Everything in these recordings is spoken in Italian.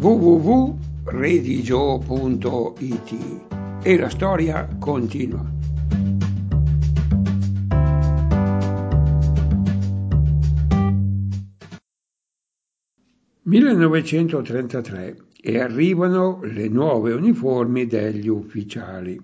www.redigio.it e la storia continua. (1933) e arrivano le nuove uniformi degli ufficiali.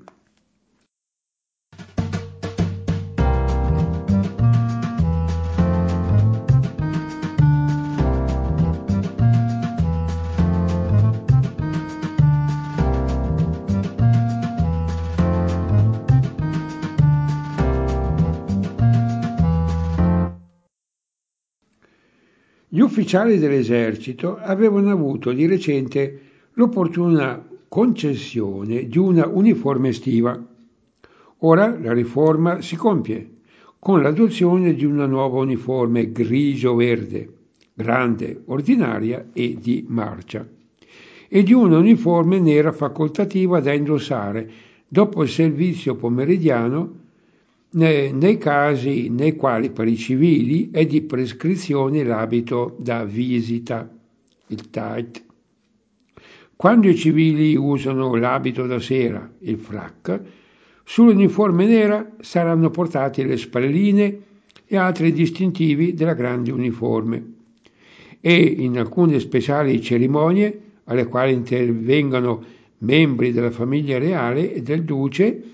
Gli ufficiali dell'esercito avevano avuto di recente l'opportuna concessione di una uniforme estiva. Ora la riforma si compie con l'adozione di una nuova uniforme grigio-verde, grande, ordinaria e di marcia, e di una uniforme nera facoltativa da indossare dopo il servizio pomeridiano nei casi nei quali per i civili è di prescrizione l'abito da visita, il tight. Quando i civili usano l'abito da sera, il frac, sull'uniforme nera saranno portati le spalline e altri distintivi della grande uniforme. E in alcune speciali cerimonie, alle quali intervengono membri della famiglia reale e del duce,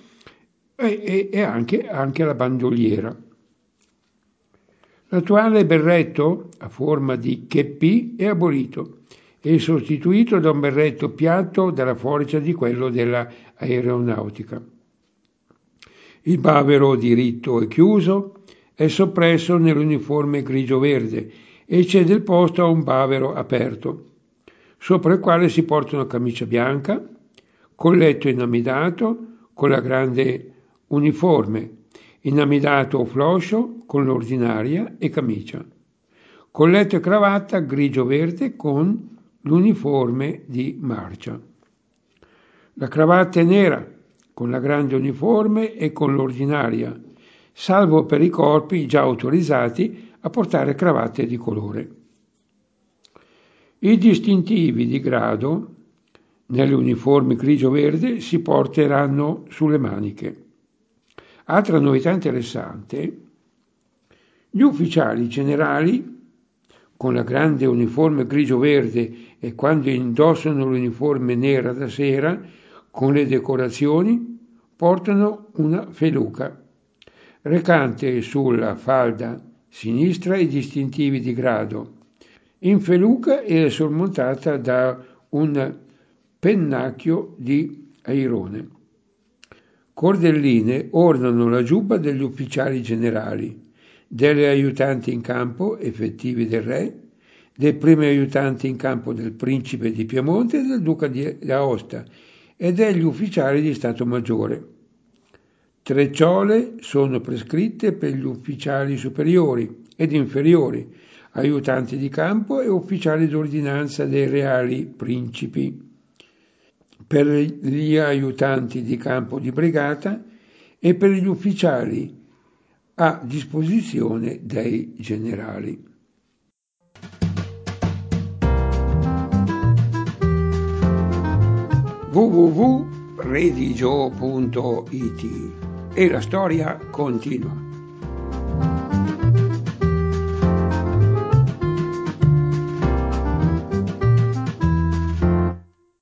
e anche la bandoliera. L'attuale berretto a forma di cheppì è abolito e sostituito da un berretto piatto dalla forza di quello dell'aeronautica. Il bavero diritto e chiuso è soppresso nell'uniforme grigio-verde e cede il posto a un bavero aperto, sopra il quale si porta una camicia bianca, colletto inamidato con la grande uniforme, inamidato o floscio con l'ordinaria e camicia, colletto e cravatta grigio-verde con l'uniforme di marcia. La cravatta è nera con la grande uniforme e con l'ordinaria, salvo per i corpi già autorizzati a portare cravatte di colore. I distintivi di grado nelle uniformi grigio-verde si porteranno sulle maniche. Altra novità interessante: gli ufficiali generali con la grande uniforme grigio-verde e quando indossano l'uniforme nera da sera con le decorazioni portano una feluca recante sulla falda sinistra i distintivi di grado. In feluca è sormontata da un pennacchio di airone. Cordelline ornano la giubba degli ufficiali generali, delle aiutanti in campo effettivi del re, dei primi aiutanti in campo del principe di Piemonte e del duca di Aosta e degli ufficiali di Stato Maggiore. Trecciole sono prescritte per gli ufficiali superiori ed inferiori, aiutanti di campo e ufficiali d'ordinanza dei reali principi, per gli aiutanti di campo di brigata e per gli ufficiali a disposizione dei generali. www.redigio.it e la storia continua.